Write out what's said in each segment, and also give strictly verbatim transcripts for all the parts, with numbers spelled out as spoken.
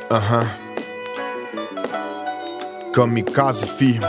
Aham. Uhum. Kamikaze firme.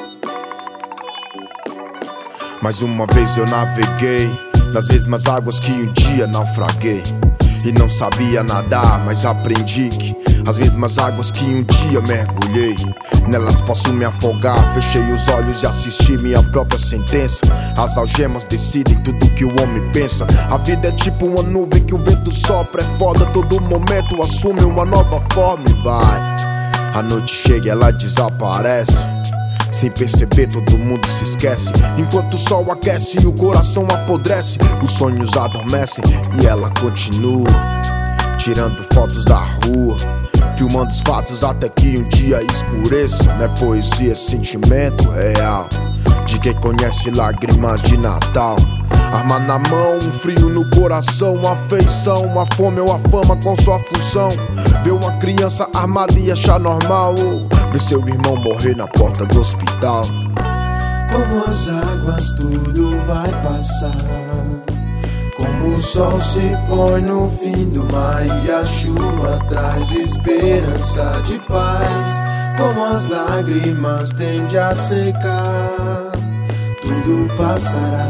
Mais uma vez eu naveguei nas mesmas águas que um dia naufraguei. E não sabia nadar, mas aprendi que as mesmas águas que um dia mergulhei, nelas posso me afogar. Fechei os olhos e assisti minha própria sentença. As algemas decidem tudo que o homem pensa. A vida é tipo uma nuvem que o vento sopra. É foda, todo momento assume uma nova forma e vai. A noite chega e ela desaparece. Sem perceber todo mundo se esquece. Enquanto o sol aquece e o coração apodrece, os sonhos adormecem e ela continua, tirando fotos da rua, filmando os fatos até que um dia escureça. Não é poesia, é sentimento real de quem conhece lágrimas de Natal. Arma na mão, um frio no coração, uma afeição, a fome ou a fama, qual sua função? Ver uma criança armada e achar normal, ou ver seu irmão morrer na porta do hospital. Como as águas tudo vai passar, como o sol se põe no fim do mar e a chuva traz esperança de paz. Como as lágrimas tendem a secar, tudo passará,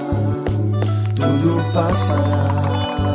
tudo passará.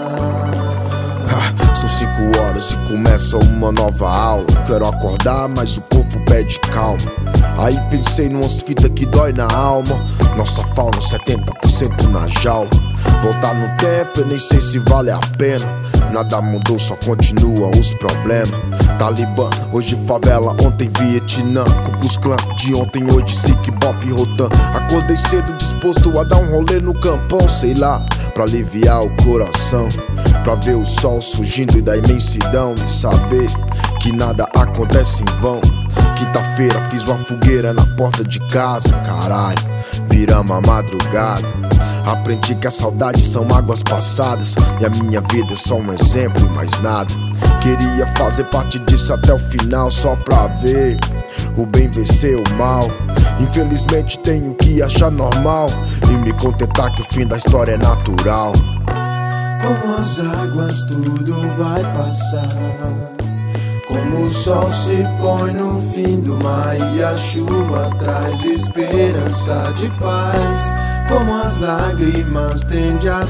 Ah, são cinco horas e começa uma nova aula. Quero acordar, mas o corpo pede calma. Aí pensei numas fitas que dói na alma. Nossa fauna setenta por cento na jaula. Voltar no tempo eu nem sei se vale a pena. Nada mudou, só continuam os problemas. Talibã, hoje favela, ontem Vietnã. Ku Klux Klan, de ontem, hoje Sikh, Bop, Rotan. Acordei cedo disposto a dar um rolê no campão, sei lá, pra aliviar o coração, pra ver o sol surgindo e da imensidão, e saber que nada acontece em vão. Quinta-feira fiz uma fogueira na porta de casa, caralho, viramos a madrugada. Aprendi que a saudade são águas passadas e a minha vida é só um exemplo e mais nada. Queria fazer parte disso até o final, só pra ver o bem vencer o mal. Infelizmente tenho que achar normal e me contentar que o fim da história é natural. Como as águas tudo vai passar, como o sol se põe no fim do mar e a chuva traz esperança de paz. Como as lágrimas tendem a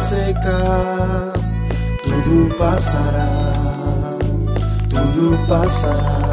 secar, tudo passará, tudo passará.